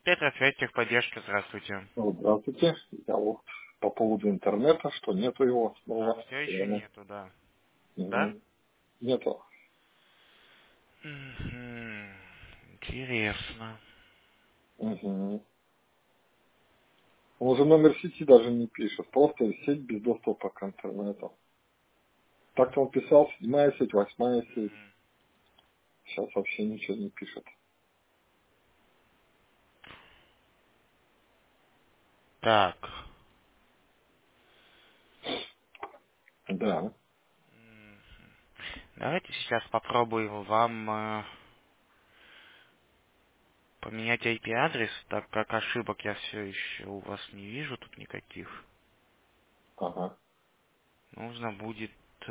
Петр, связь техподдержки, здравствуйте. Ну, здравствуйте. Я вот по поводу интернета, что нету его А, снова. все еще Верно. нету, да. Да? Мгм. Нету. Мгм. Интересно. Мгм. Он уже номер сети даже не пишет. Просто сеть без доступа к интернету. Так-то он писал, 7-я сеть, 8-я сеть. Мгм. Сейчас вообще ничего не пишет. Так. Да. Мгм. Давайте сейчас попробуем вам поменять IP-адрес, так как ошибок я все еще у вас не вижу тут никаких. Ага. Нужно будет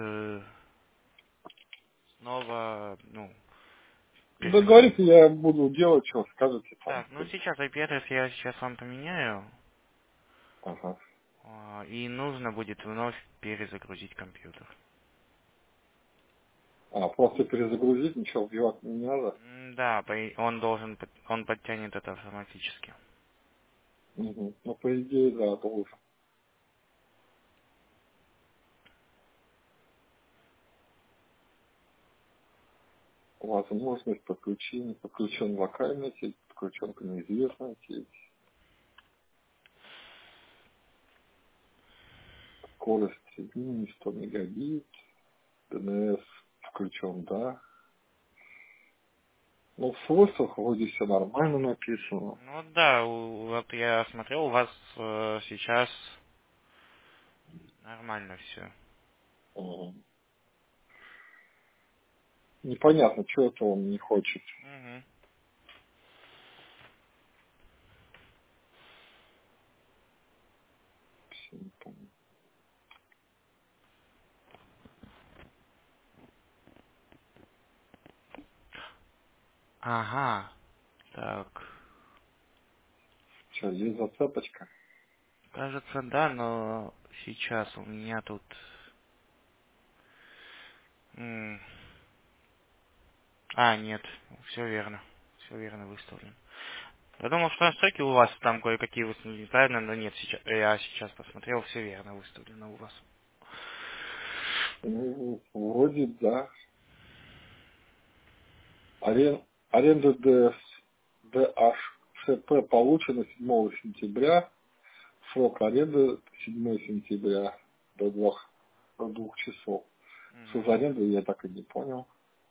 снова, Да говорите, я буду делать, что скажете там. Так, сейчас IP-адрес я сейчас вам поменяю, Ага. и нужно будет вновь перезагрузить компьютер. А, просто перезагрузить, ничего вбивать не надо. Да, он подтянет это автоматически. Угу. Ну, по идее, да, должен. Возможность подключения, подключен локальная сеть, подключен к неизвестной сети, скорость соединения 100 мегабит, ДНС включен, да. Ну, в свойствах вроде все нормально написано. Ну да, вот я смотрел, у вас сейчас нормально все. Мгм. Непонятно, что это он не хочет. Всё не понятно. Ага, так. Что, есть зацепочка? Кажется, да, но сейчас у меня тут... м, нет, все верно. Все верно выставлено. Я думал, что настройки у вас там кое-какие выставлены неправильно, но нет, я сейчас посмотрел, все верно выставлено у вас. Ну, вроде да. Аренда ДHCP получена 7 сентября. Срок аренды 7 сентября до двух часов. Что за Мгм. аренда, я так и не понял.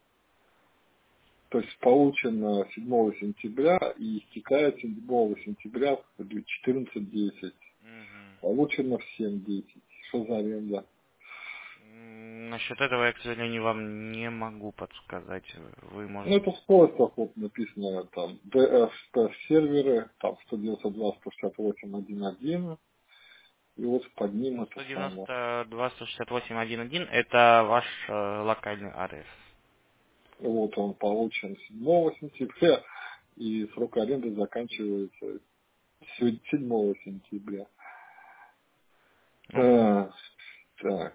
То есть получено 7 сентября и истекает 7 сентября в 14:10. Мгм. Получено в 7:10. Что за аренда? Насчет этого я, к сожалению, вам не могу подсказать. Вы Ну, можете... это в свойствах вот написано там DFP серверы, там 192.168.1.1, и вот под ним это самое. 192.168.1.1 это ваш локальный адрес. Вот он получен 7 сентября, и срок аренды заканчивается 7 сентября. Ну, Так,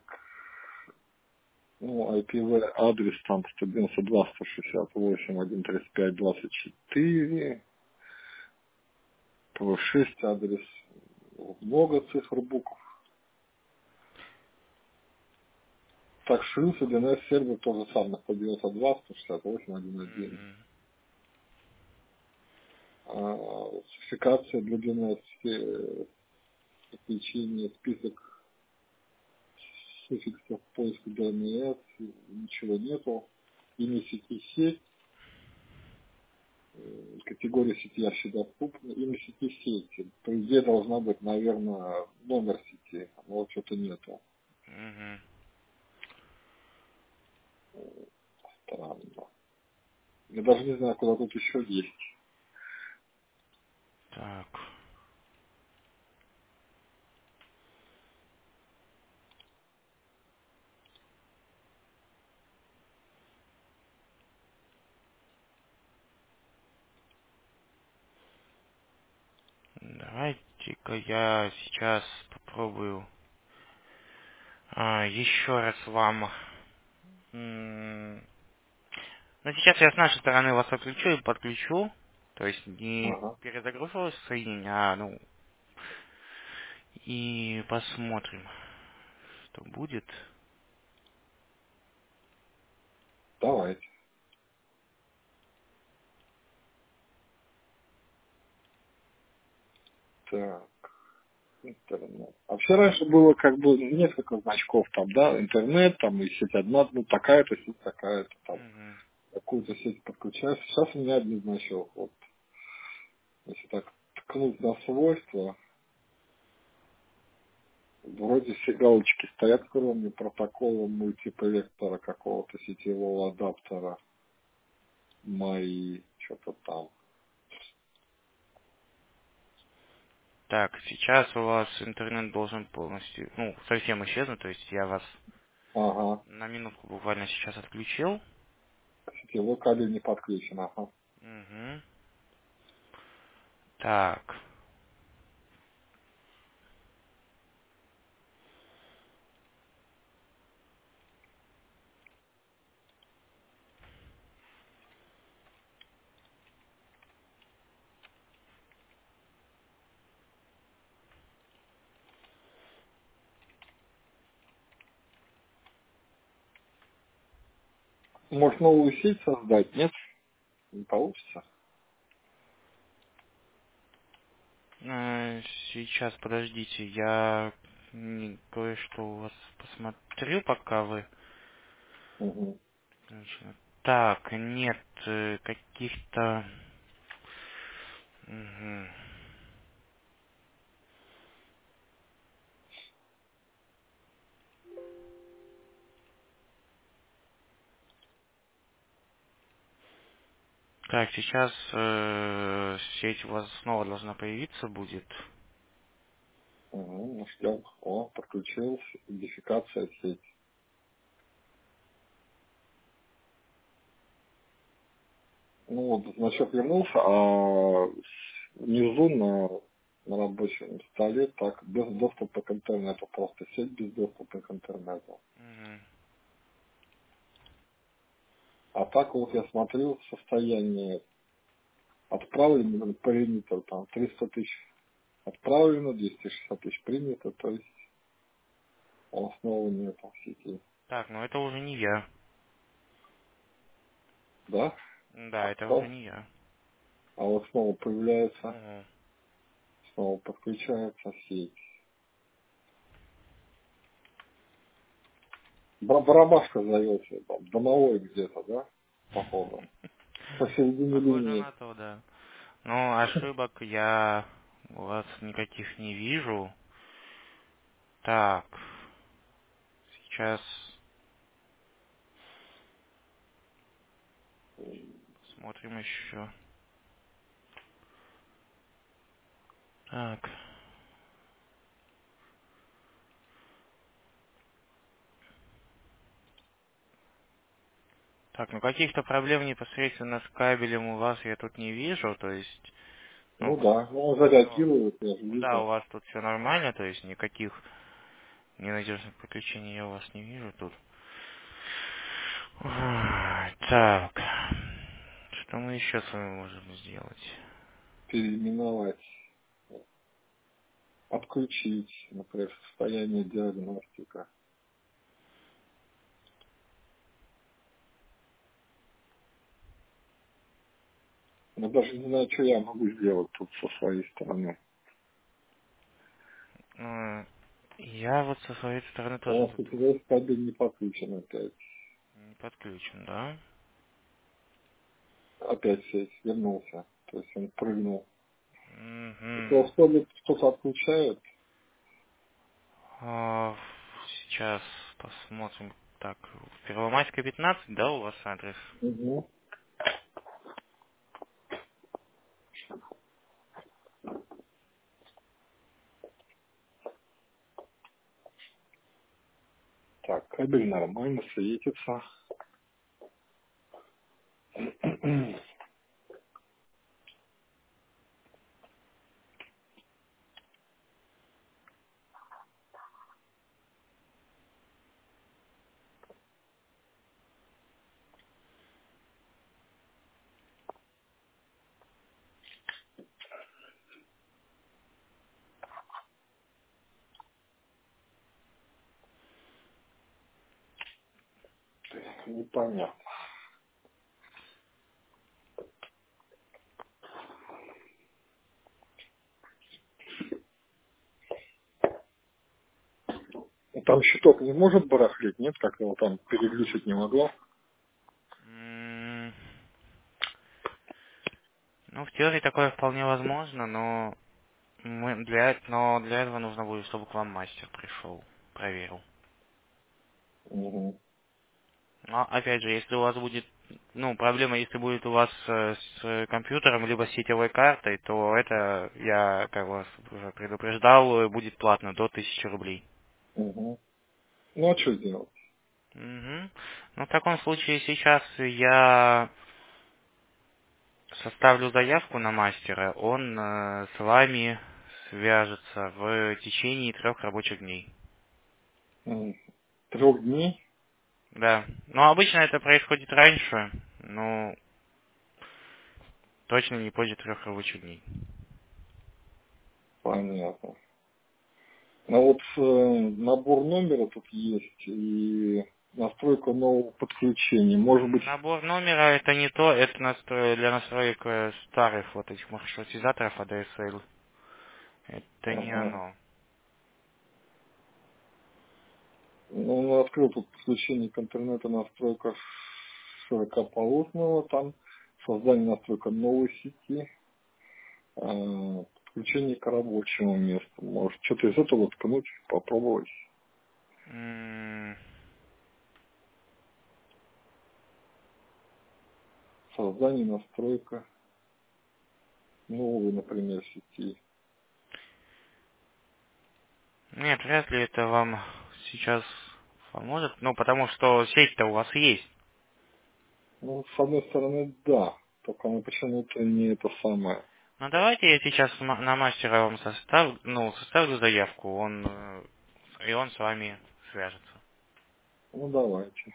ну, IPv адрес там 192.168.1.35.24, ПВ6 адрес, много цифр букв. Так, шлюз и DNS сервер тоже самое, 192.168.1.1. мгм. Спецификация для DNS, подключение, список суффиксов поиска DNS, ничего нету. Имя сети сеть, категория сети общедоступна, имя сети сети. По идее должна быть, наверное, номер сети, но вот что-то нету. Мгм. Странно. Я даже не знаю, куда тут еще есть. Так, давайте-ка я сейчас попробую еще раз вам... м, Ну, сейчас я с нашей стороны вас отключу и подключу. То есть не Ага. перезагрузилось соединение, ну, и посмотрим, что будет. Давайте. Так, интернет. А вообще раньше было как бы несколько значков там, да, интернет, там и сеть одна, ну такая-то сеть, такая-то там. Мгм. Какую-то сеть подключаешь. Сейчас у меня один значок. Вот, если так ткнуть на свойства, вроде все галочки стоят, кроме протокола мультиплектора какого-то сетевого адаптера. Мои, что-то там. Так, сейчас у вас интернет должен полностью, ну, совсем исчезнуть, то есть я вас Ага. на минутку буквально сейчас отключил. Сетевой кабель не подключен, ага. Мгм. Так, Может новую сеть создать? Нет? Не получится? э, сейчас, подождите, я кое-что у вас посмотрю, пока вы... Угу. Так, нет каких-то... Мгм. Так, сейчас сеть у вас снова должна появиться будет. Угу. Ну, ждем. О, подключился. Идентификация сеть. Ну вот, значок вернулся, а внизу на рабочем столе так, без доступа к интернету, просто сеть без доступа к интернету. Мгм. А так вот я смотрю состояние отправлено, принято там 300 тысяч отправлено, 260 тысяч принято, то есть он снова нет в сети. Так, ну это уже не я. Да? Да, А это уже кто? не я. А вот снова появляется, Мгм. снова подключается сеть. Барабашка зовется, там, домовой где-то, да? Походу. Посередине Похоже линии. на то, да. Ну, ошибок я у вас никаких не вижу. Так, сейчас смотрим еще. Так. Так, ну каких-то проблем непосредственно с кабелем у вас я тут не вижу, то есть, ну, Ну да, ну он все, зареагирует, я же да, у вижу. вас тут все нормально, то есть никаких ненадежных подключений я у вас не вижу тут. Ой, так, что мы еще с вами можем сделать? Переименовать, отключить, например, состояние диагностика. Но даже не знаю, что я могу сделать тут со своей стороны. Я вот со своей стороны У тоже нас тут тут весь кабель не подключен опять. не подключен, да? Опять сеть вернулся. То есть он прыгнул. Угу. Это кто-то отключает. Сейчас посмотрим. Так, Первомайская 15, да, у вас адрес? Угу. Так, кабель нормально светится. Непонятно. Там щиток не может барахлить, нет? Как его там переглючить не могло? М, Ну, в теории такое вполне возможно, но но для этого нужно будет, чтобы к вам мастер пришел, проверил. Угу. Но опять же, если у вас будет, проблема, если будет у вас с компьютером либо с сетевой картой, то это, я как вас уже предупреждал, будет платно до 1000 рублей. Угу. Ну а что делать? Мгм. Ну, в таком случае сейчас я составлю заявку на мастера, он с вами свяжется в течение 3 рабочих дней. 3 дней? Да. Но обычно это происходит раньше, но точно не позже 3 рабочих дней. Понятно. А вот набор номера тут есть и настройка нового подключения. Может быть, Набор номера это не то, это для настроек старых вот этих маршрутизаторов ADSL. Это не ага. оно. Ну, он открыл тут подключение к интернету, настройка широкополосного, там создание настройка новой сети, подключение к рабочему месту. Может, что-то из этого ткнуть, попробовать. М, Создание, настройка новой, например, сети. Нет, вряд ли это вам сейчас поможет. Ну, потому что сеть-то у вас есть. Ну, с одной стороны, да, только мы почему-то не это самое. Ну, давайте я сейчас на мастера вам составлю заявку, и он с вами свяжется. Ну, давайте.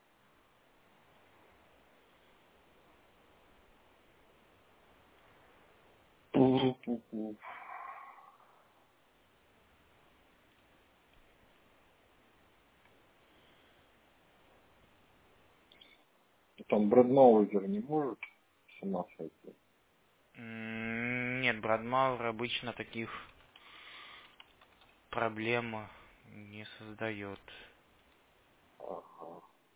Там Брэдмаузер не может сама сойти. Нет, Брадмауэр обычно таких проблем не создает. Ага.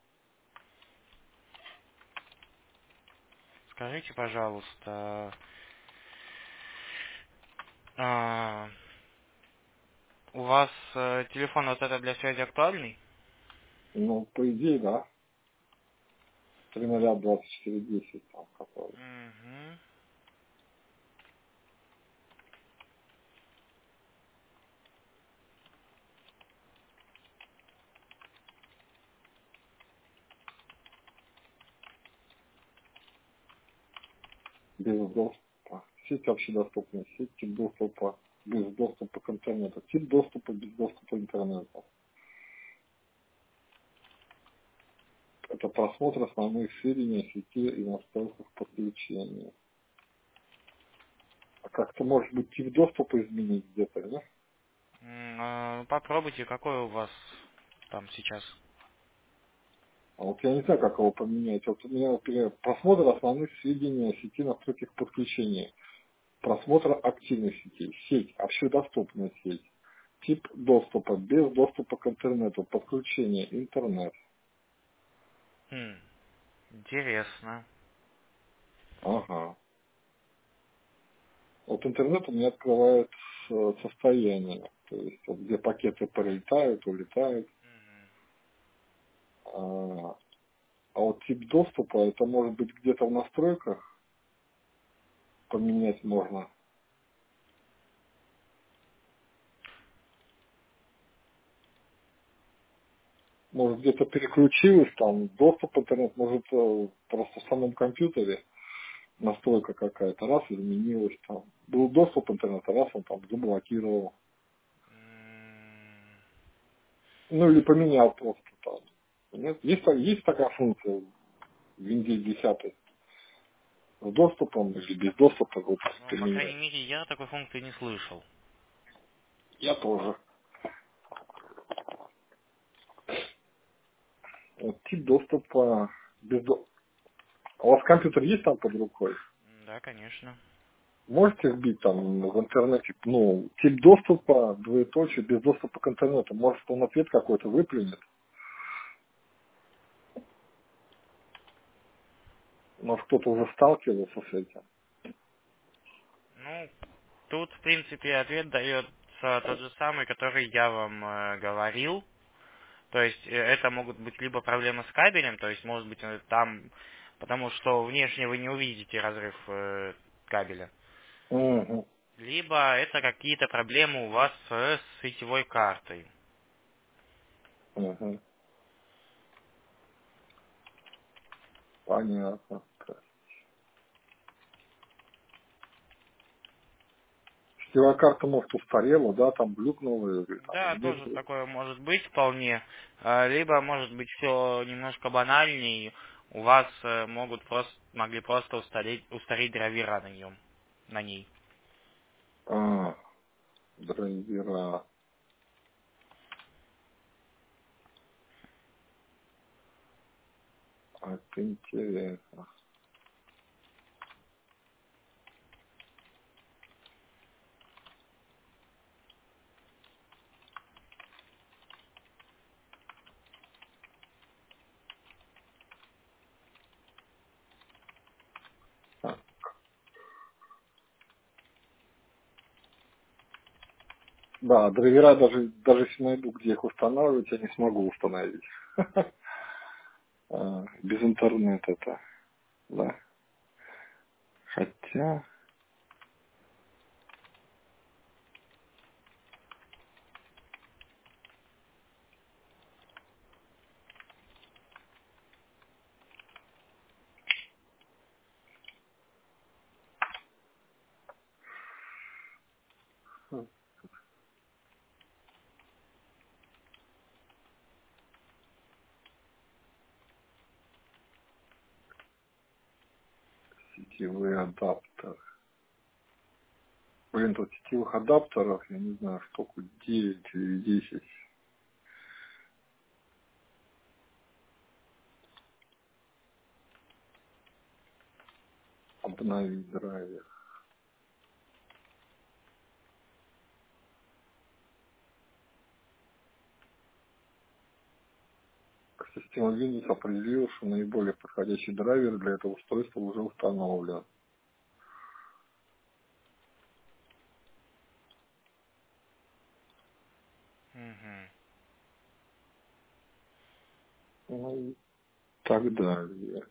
Скажите, пожалуйста, а, у вас телефон вот этот для связи актуальный? Ну, по идее, да. 3.0.24.10 там который. Угу. Без доступа. Сеть общедоступная. Сеть тип доступа без доступа к интернету. Тип доступа без доступа к интернету. Это просмотр основных сведений о сети и настройках подключения. А как-то может быть тип доступа изменить где-то, да? Попробуйте, какой у вас там сейчас. А вот я не знаю, как его поменять. Вот у меня, например, просмотр основных сведений о сети настройки подключения. Просмотр активной сети. Сеть, общедоступная сеть. Тип доступа, без доступа к интернету. Подключение, интернет. Интересно. Ага. Вот интернет у меня открывает состояние. То есть, вот, где пакеты прилетают, улетают. А вот тип доступа, это может быть где-то в настройках поменять можно. Может, где-то переключилось, там, доступ в интернет, может, просто в самом компьютере настройка какая-то, раз изменилась, там, был доступ в интернет, а раз он там заблокировал. М, Ну, или поменял просто там. Нет? Есть такая функция в Windows 10 с доступом или без доступа вы просто Ну, по крайней поменять. мере, я такой функции не слышал. Я тоже. Вот тип доступа У вас компьютер есть там под рукой? Да, конечно. Можете вбить там в интернете, ну, тип доступа, двоеточие, без доступа к интернету. Может, он ответ какой-то выплюнет. Может, кто-то уже сталкивался с этим. Ну, тут, в принципе, ответ дается тот же самый, который я вам говорил. То есть это могут быть либо проблемы с кабелем, то есть может быть там, потому что внешне вы не увидите разрыв кабеля. Угу, Либо это какие-то проблемы у вас с сетевой картой. угу. Понятно. Сетевая карта, может, устарела, да, там глюкнула, или там Да, нет. тоже такое может быть вполне. Либо может быть все немножко банальнее. У вас могли просто устареть драйвера на ней. А, драйвера. Это интересно. А, да, драйвера даже если найду, где их устанавливать, я не смогу установить. Без интернета это, да. Хотя, сетевые адаптеры. Блин, тут сетевых адаптеров, я не знаю, штуку 9 или 10. Обновить драйвер. Система Windows определила, что наиболее подходящий драйвер для этого устройства уже установлен. Мгм. Ну и так далее.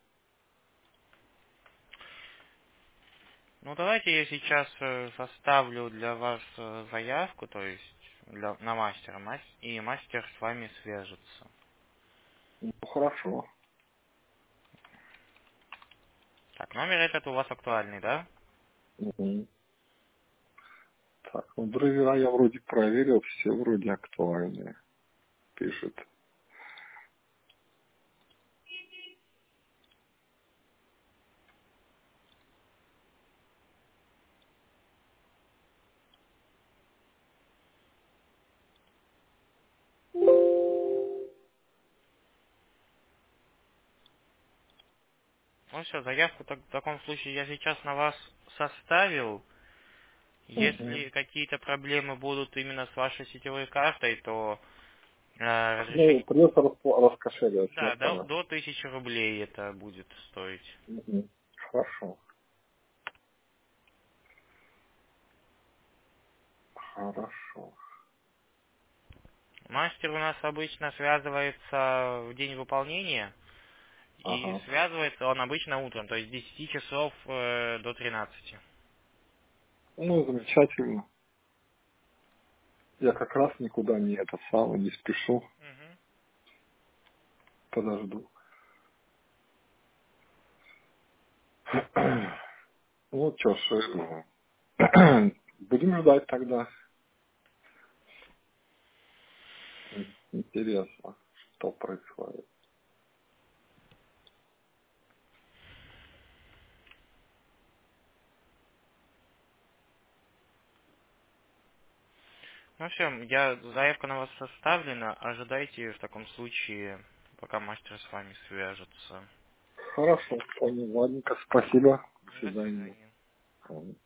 Ну, давайте я сейчас составлю для вас заявку, то есть на мастера, и мастер с вами свяжется. Ну, хорошо. Так, номер этот у вас актуальный, да? Мгм. Так, ну драйвера я вроде проверил, все вроде актуальные, пишет. Ну все, заявку в таком случае я сейчас на вас составил. Мгм. Если какие-то проблемы будут именно с вашей сетевой картой, то Ну, разрешение... придется раскошеливать, я Да, понял. до 1000 рублей это будет стоить. Мгм. Хорошо. Хорошо. Мастер у нас обычно связывается в день выполнения, и Ага. связывается он обычно утром, то есть с 10 часов до 13. Ну, замечательно. Я как раз никуда не это самое, не спешу. Мгм. Подожду. Ну, что ж, будем ждать тогда. Интересно, что происходит. Ну все, заявка на вас составлена, ожидайте в таком случае пока мастер с вами свяжется. Хорошо, понял. Ладненько, спасибо. До До свидания. свидания. Ладно.